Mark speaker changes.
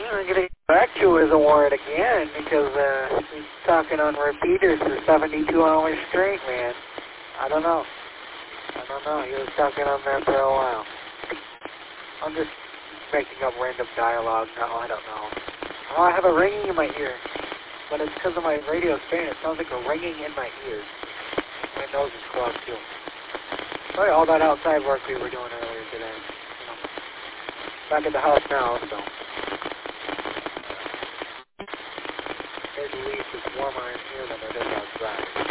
Speaker 1: I'm going to get back to his award again because he's talking on repeaters for 72 hours straight, man. I don't know. He was talking on there for a while. I'm just making up random dialogue now. I don't know. Oh, I have a ringing in my ear. But it's because of my radio fan. It sounds like a ringing in my ears. My nose is clogged, too. Sorry, all that outside work we were doing earlier today. Back at the house now, so. At least it's warmer in here than it is outside.